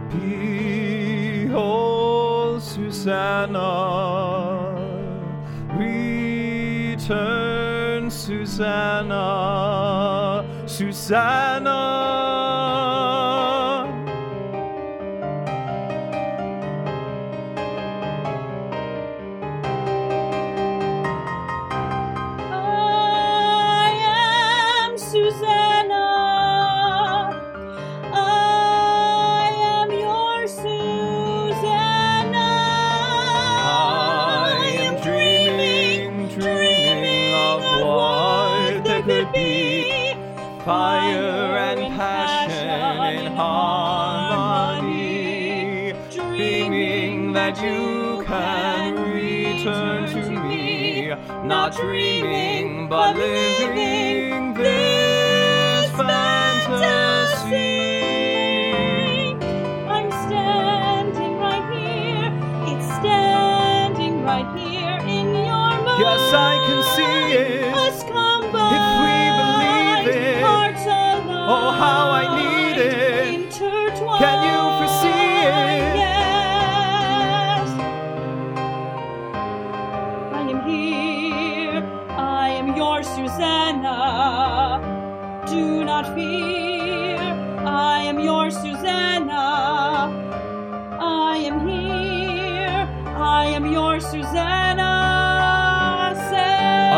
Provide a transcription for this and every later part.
Behold, Susanna, return, Susanna, Susanna. Susanna, I am your Susanna. I am dreaming of what there could be, fire and passion in harmony, dreaming that you can return to me, not dreaming but living this fantasy. I'm standing right here, it's standing right here in your mind. Yes, I can see it. Us combined, if we believe it. hearts alive. Oh, how I need it. Intertwined. Can you foresee it? Yes. I am here. I am your Susanna. Do not fear. I am your Susanna. I am here. I am your Susanna. Say,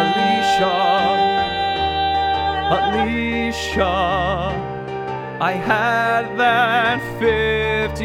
Alicia, I had that 50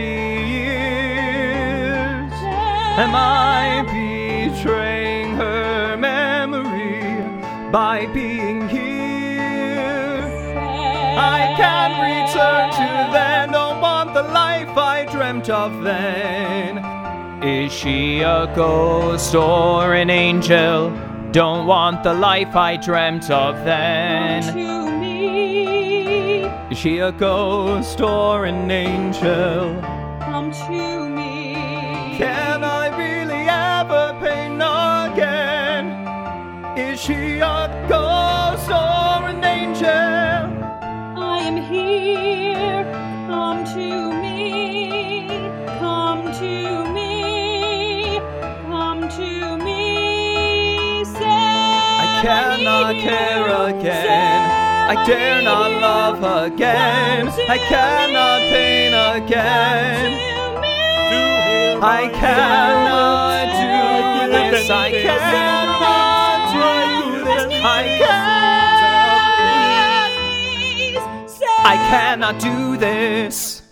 years. Am I betraying her memory by being here? I can't return to then, don't want the life I dreamt of then. Is she a ghost or an angel? Don't want the life I dreamt of then. come to me. Is she a ghost or an angel? Come to me. Can I really ever pain again? Is she a ghost or an angel? I am here. Come to me. Come to me. Come to me. Say, I cannot care again. I dare not love again. I cannot pain again. I cannot do this. I cannot do this. I cannot do this.